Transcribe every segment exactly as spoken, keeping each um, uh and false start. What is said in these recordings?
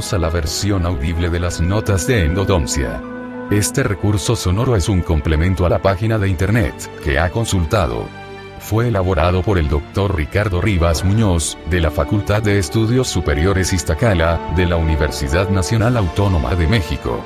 bienvenidos a la versión audible de las notas de endodoncia. Este recurso sonoro es un complemento a la página de internet que ha consultado. Fue elaborado por el doctor Ricardo Rivas Muñoz, de la Facultad de Estudios Superiores Iztacala, de la Universidad Nacional Autónoma de México.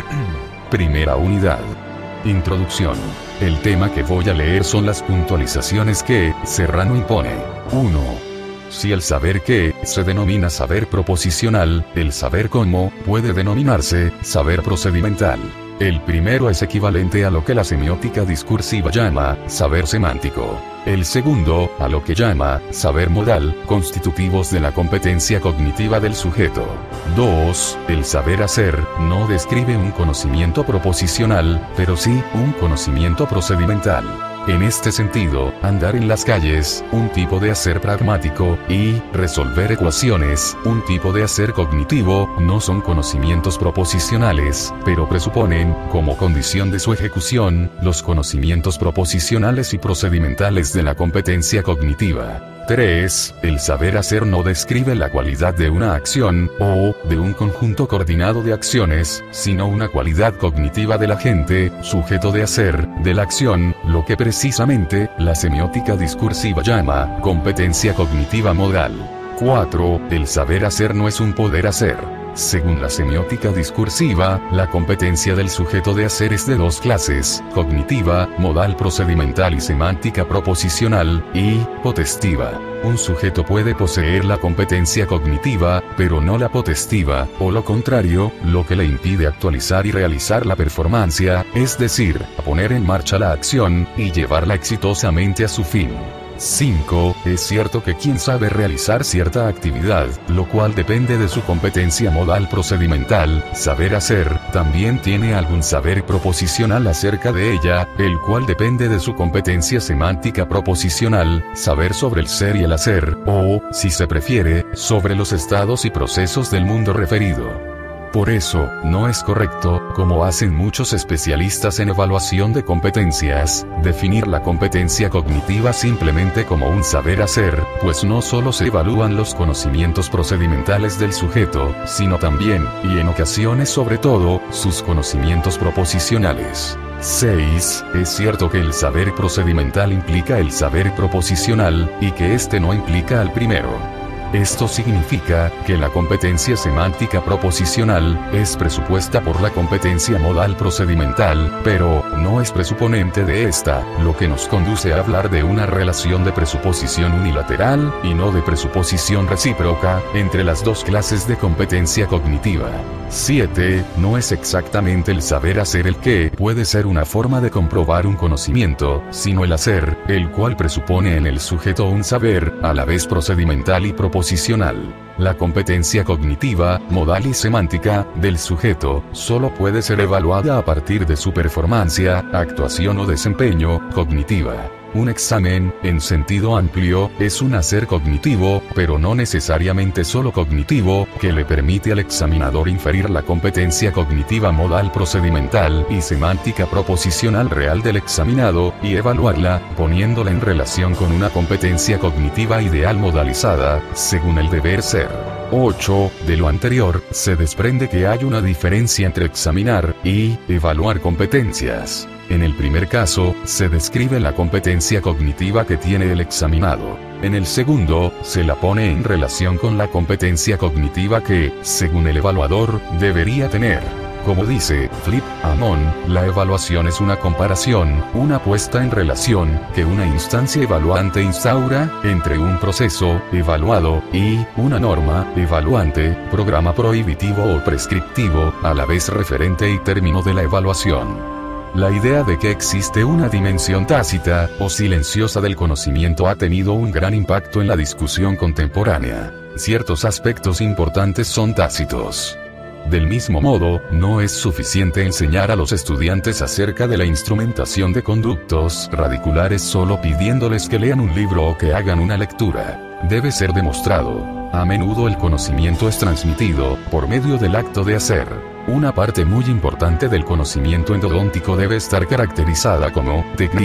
Primera unidad. Introducción. El tema que voy a leer son las puntualizaciones que Serrano impone. uno. Si el saber qué se denomina saber proposicional, el saber cómo puede denominarse saber procedimental. El primero es equivalente a lo que la semiótica discursiva llama saber semántico. El segundo, a lo que llama saber modal, constitutivos de la competencia cognitiva del sujeto. dos. El saber hacer no describe un conocimiento proposicional, pero sí un conocimiento procedimental. En este sentido, andar en las calles, un tipo de hacer pragmático, y resolver ecuaciones, un tipo de hacer cognitivo, no son conocimientos proposicionales, pero presuponen, como condición de su ejecución, los conocimientos proposicionales y procedimentales de la competencia cognitiva. tres. El saber hacer no describe la cualidad de una acción, o de un conjunto coordinado de acciones, sino una cualidad cognitiva del agente, sujeto de hacer, de la acción, lo que precisamente, la semiótica discursiva llama, competencia cognitiva modal. cuatro. El saber hacer no es un poder hacer. Según la semiótica discursiva, la competencia del sujeto de hacer es de dos clases, cognitiva, modal procedimental y semántica proposicional, y potestiva. Un sujeto puede poseer la competencia cognitiva, pero no la potestiva, o lo contrario, lo que le impide actualizar y realizar la performancia, es decir, poner en marcha la acción, y llevarla exitosamente a su fin. cinco. Es cierto que quien sabe realizar cierta actividad, lo cual depende de su competencia modal procedimental, saber hacer, también tiene algún saber proposicional acerca de ella, el cual depende de su competencia semántica proposicional, saber sobre el ser y el hacer, o, si se prefiere, sobre los estados y procesos del mundo referido. Por eso, no es correcto, como hacen muchos especialistas en evaluación de competencias, definir la competencia cognitiva simplemente como un saber hacer, pues no solo se evalúan los conocimientos procedimentales del sujeto, sino también, y en ocasiones sobre todo, sus conocimientos proposicionales. seis. Es cierto que el saber procedimental implica el saber proposicional, y que este no implica al primero. Esto significa que la competencia semántica proposicional es presupuesta por la competencia modal procedimental, pero no es presuponente de esta, lo que nos conduce a hablar de una relación de presuposición unilateral, y no de presuposición recíproca, entre las dos clases de competencia cognitiva. siete. No es exactamente el saber hacer el que puede ser una forma de comprobar un conocimiento, sino el hacer, el cual presupone en el sujeto un saber, a la vez procedimental y proposicional. La competencia cognitiva, modal y semántica, del sujeto, solo puede ser evaluada a partir de su performancia, actuación o desempeño, cognitiva. Un examen, en sentido amplio, es un hacer cognitivo, pero no necesariamente solo cognitivo, que le permite al examinador inferir la competencia cognitiva modal procedimental y semántica proposicional real del examinado, y evaluarla, poniéndola en relación con una competencia cognitiva ideal modalizada, según el deber ser. ocho. De lo anterior, se desprende que hay una diferencia entre examinar y evaluar competencias. En el primer caso, se describe la competencia cognitiva que tiene el examinado. En el segundo, se la pone en relación con la competencia cognitiva que, según el evaluador, debería tener. Como dice Philip Amon, la evaluación es una comparación, una puesta en relación, que una instancia evaluante instaura, entre un proceso, evaluado, y una norma, evaluante, programa prohibitivo o prescriptivo, a la vez referente y término de la evaluación. La idea de que existe una dimensión tácita, o silenciosa del conocimiento ha tenido un gran impacto en la discusión contemporánea. Ciertos aspectos importantes son tácitos. Del mismo modo, no es suficiente enseñar a los estudiantes acerca de la instrumentación de conductos radiculares solo pidiéndoles que lean un libro o que hagan una lectura. Debe ser demostrado. A menudo el conocimiento es transmitido por medio del acto de hacer. Una parte muy importante del conocimiento endodóntico debe estar caracterizada como técnica.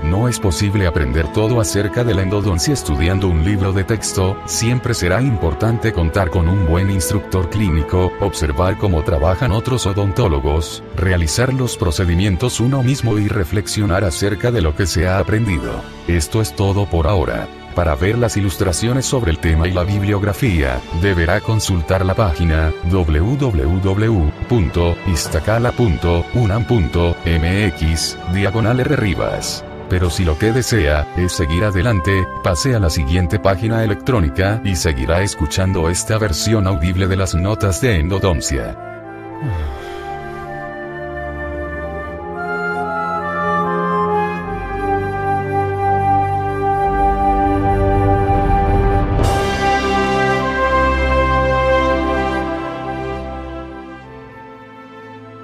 No es posible aprender todo acerca de la endodoncia estudiando un libro de texto, siempre será importante contar con un buen instructor clínico, observar cómo trabajan otros odontólogos, realizar los procedimientos uno mismo y reflexionar acerca de lo que se ha aprendido. Esto es todo por ahora. Para ver las ilustraciones sobre el tema y la bibliografía, deberá consultar la página w w w punto iztacala punto unam punto m x diagonal r rivas. Pero si lo que desea es seguir adelante, pase a la siguiente página electrónica y seguirá escuchando esta versión audible de las notas de endodoncia.